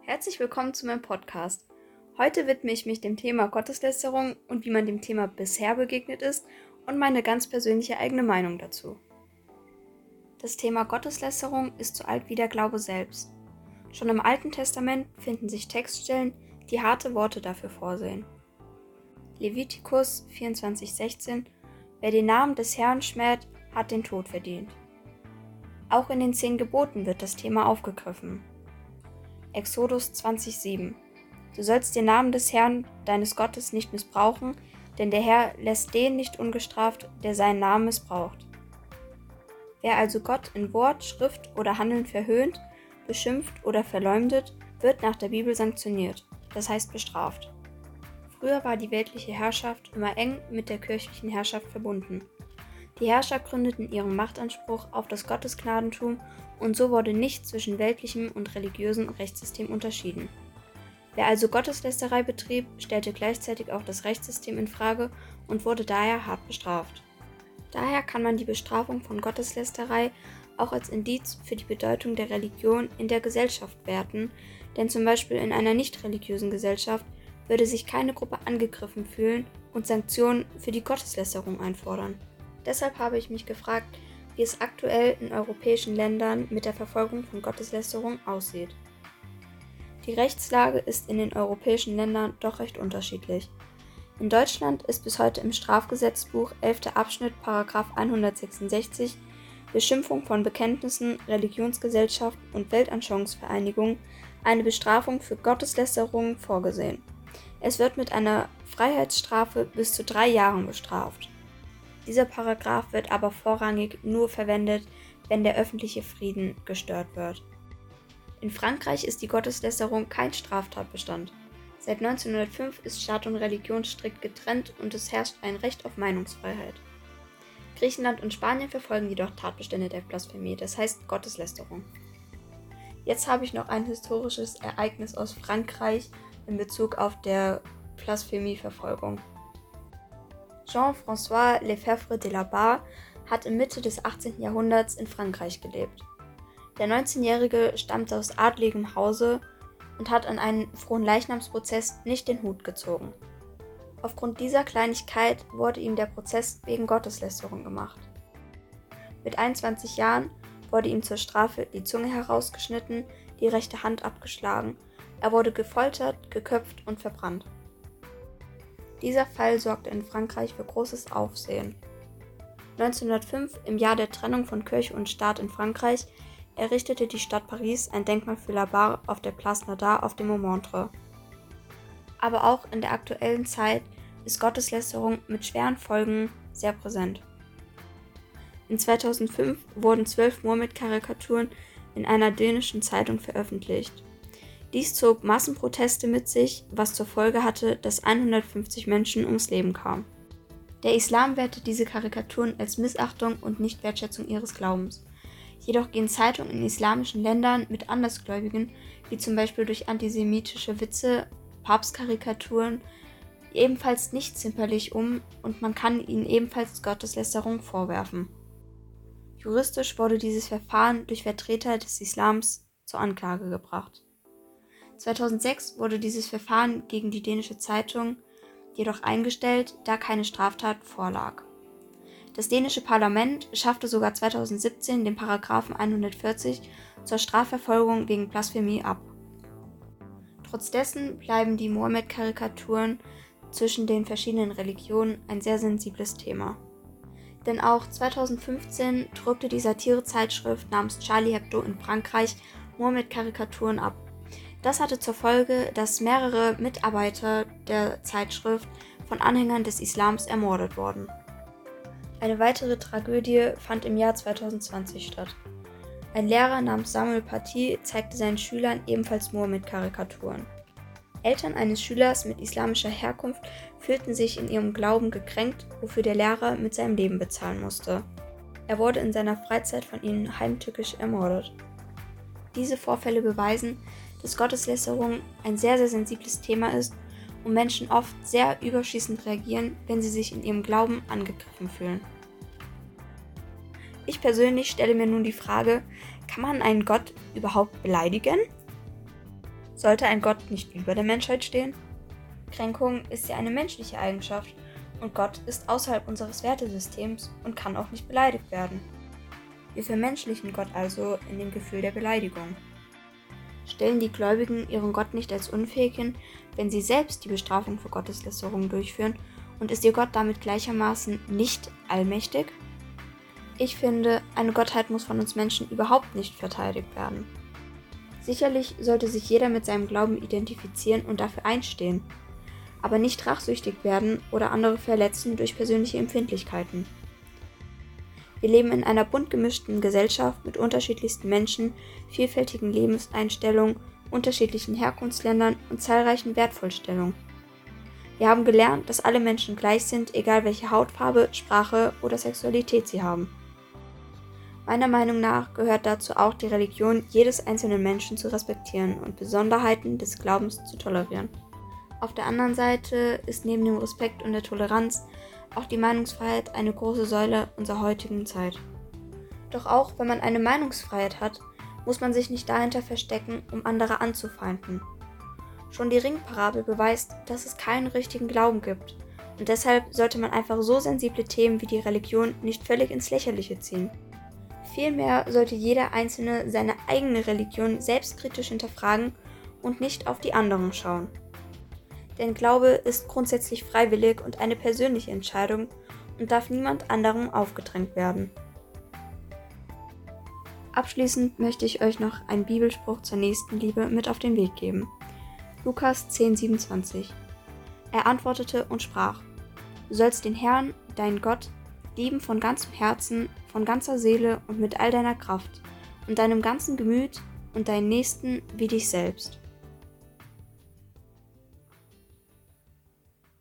Herzlich willkommen zu meinem Podcast. Heute widme ich mich dem Thema Gotteslästerung und wie man dem Thema bisher begegnet ist und meine ganz persönliche eigene Meinung dazu. Das Thema Gotteslästerung ist so alt wie der Glaube selbst. Schon im Alten Testament finden sich Textstellen, die harte Worte dafür vorsehen. Levitikus 24,16: Wer den Namen des Herrn schmäht, hat den Tod verdient. Auch in den 10 Geboten wird das Thema aufgegriffen. Exodus 20,7: Du sollst den Namen des Herrn, deines Gottes, nicht missbrauchen, denn der Herr lässt den nicht ungestraft, der seinen Namen missbraucht. Wer also Gott in Wort, Schrift oder Handeln verhöhnt, beschimpft oder verleumdet, wird nach der Bibel sanktioniert, das heißt bestraft. Früher war die weltliche Herrschaft immer eng mit der kirchlichen Herrschaft verbunden. Die Herrscher gründeten ihren Machtanspruch auf das Gottesgnadentum und so wurde nicht zwischen weltlichem und religiösem Rechtssystem unterschieden. Wer also Gotteslästerei betrieb, stellte gleichzeitig auch das Rechtssystem in Frage und wurde daher hart bestraft. Daher kann man die Bestrafung von Gotteslästerei auch als Indiz für die Bedeutung der Religion in der Gesellschaft werten, denn zum Beispiel in einer nicht religiösen Gesellschaft würde sich keine Gruppe angegriffen fühlen und Sanktionen für die Gotteslästerung einfordern. Deshalb habe ich mich gefragt, wie es aktuell in europäischen Ländern mit der Verfolgung von Gotteslästerung aussieht. Die Rechtslage ist in den europäischen Ländern doch recht unterschiedlich. In Deutschland ist bis heute im Strafgesetzbuch 11. Abschnitt § 166 Beschimpfung von Bekenntnissen, Religionsgesellschaften und Weltanschauungsvereinigungen eine Bestrafung für Gotteslästerung vorgesehen. Es wird mit einer Freiheitsstrafe bis zu 3 Jahren bestraft. Dieser Paragraph wird aber vorrangig nur verwendet, wenn der öffentliche Frieden gestört wird. In Frankreich ist die Gotteslästerung kein Straftatbestand. Seit 1905 ist Staat und Religion strikt getrennt und es herrscht ein Recht auf Meinungsfreiheit. Griechenland und Spanien verfolgen jedoch Tatbestände der Blasphemie, das heißt Gotteslästerung. Jetzt habe ich noch ein historisches Ereignis aus Frankreich in Bezug auf der Blasphemieverfolgung. Jean-François Lefebvre de la Barre hat in Mitte des 18. Jahrhunderts in Frankreich gelebt. Der 19-Jährige stammte aus adligem Hause und hat an einen Fronleichnamsprozess nicht den Hut gezogen. Aufgrund dieser Kleinigkeit wurde ihm der Prozess wegen Gotteslästerung gemacht. Mit 21 Jahren wurde ihm zur Strafe die Zunge herausgeschnitten, die rechte Hand abgeschlagen. Er wurde gefoltert, geköpft und verbrannt. Dieser Fall sorgte in Frankreich für großes Aufsehen. 1905, im Jahr der Trennung von Kirche und Staat in Frankreich, errichtete die Stadt Paris ein Denkmal für La Barre auf der Place Nadar auf dem Montmartre. Aber auch in der aktuellen Zeit ist Gotteslästerung mit schweren Folgen sehr präsent. In 2005 wurden 12 Mohammed-Karikaturen in einer dänischen Zeitung veröffentlicht. Dies zog Massenproteste mit sich, was zur Folge hatte, dass 150 Menschen ums Leben kamen. Der Islam wertet diese Karikaturen als Missachtung und Nichtwertschätzung ihres Glaubens. Jedoch gehen Zeitungen in islamischen Ländern mit Andersgläubigen, wie zum Beispiel durch antisemitische Witze, Papstkarikaturen, ebenfalls nicht zimperlich um und man kann ihnen ebenfalls Gotteslästerung vorwerfen. Juristisch wurde dieses Verfahren durch Vertreter des Islams zur Anklage gebracht. 2006 wurde dieses Verfahren gegen die dänische Zeitung jedoch eingestellt, da keine Straftat vorlag. Das dänische Parlament schaffte sogar 2017 den Paragraphen 140 zur Strafverfolgung wegen Blasphemie ab. Trotz dessen bleiben die Mohammed-Karikaturen zwischen den verschiedenen Religionen ein sehr sensibles Thema. Denn auch 2015 druckte die Satirezeitschrift namens Charlie Hebdo in Frankreich Mohammed-Karikaturen ab. Das hatte zur Folge, dass mehrere Mitarbeiter der Zeitschrift von Anhängern des Islams ermordet wurden. Eine weitere Tragödie fand im Jahr 2020 statt. Ein Lehrer namens Samuel Paty zeigte seinen Schülern ebenfalls Mohammed-Karikaturen. Eltern eines Schülers mit islamischer Herkunft fühlten sich in ihrem Glauben gekränkt, wofür der Lehrer mit seinem Leben bezahlen musste. Er wurde in seiner Freizeit von ihnen heimtückisch ermordet. Diese Vorfälle beweisen, dass Gotteslästerung ein sehr, sehr sensibles Thema ist und Menschen oft sehr überschießend reagieren, wenn sie sich in ihrem Glauben angegriffen fühlen. Ich persönlich stelle mir nun die Frage, kann man einen Gott überhaupt beleidigen? Sollte ein Gott nicht über der Menschheit stehen? Kränkung ist ja eine menschliche Eigenschaft und Gott ist außerhalb unseres Wertesystems und kann auch nicht beleidigt werden. Wir vermenschlichen Gott also in dem Gefühl der Beleidigung. Stellen die Gläubigen ihren Gott nicht als unfähig hin, wenn sie selbst die Bestrafung für Gotteslästerung durchführen, und ist ihr Gott damit gleichermaßen nicht allmächtig? Ich finde, eine Gottheit muss von uns Menschen überhaupt nicht verteidigt werden. Sicherlich sollte sich jeder mit seinem Glauben identifizieren und dafür einstehen, aber nicht rachsüchtig werden oder andere verletzen durch persönliche Empfindlichkeiten. Wir leben in einer bunt gemischten Gesellschaft mit unterschiedlichsten Menschen, vielfältigen Lebenseinstellungen, unterschiedlichen Herkunftsländern und zahlreichen Wertvorstellungen. Wir haben gelernt, dass alle Menschen gleich sind, egal welche Hautfarbe, Sprache oder Sexualität sie haben. Meiner Meinung nach gehört dazu auch die Religion jedes einzelnen Menschen zu respektieren und Besonderheiten des Glaubens zu tolerieren. Auf der anderen Seite ist neben dem Respekt und der Toleranz auch die Meinungsfreiheit eine große Säule unserer heutigen Zeit. Doch auch wenn man eine Meinungsfreiheit hat, muss man sich nicht dahinter verstecken, um andere anzufeinden. Schon die Ringparabel beweist, dass es keinen richtigen Glauben gibt, und deshalb sollte man einfach so sensible Themen wie die Religion nicht völlig ins Lächerliche ziehen. Vielmehr sollte jeder Einzelne seine eigene Religion selbstkritisch hinterfragen und nicht auf die anderen schauen. Denn Glaube ist grundsätzlich freiwillig und eine persönliche Entscheidung und darf niemand anderem aufgedrängt werden. Abschließend möchte ich euch noch einen Bibelspruch zur Nächstenliebe mit auf den Weg geben. Lukas 10,27. Er antwortete und sprach: Du sollst den Herrn, deinen Gott, lieben von ganzem Herzen, von ganzer Seele und mit all deiner Kraft und deinem ganzen Gemüt und deinen Nächsten wie dich selbst.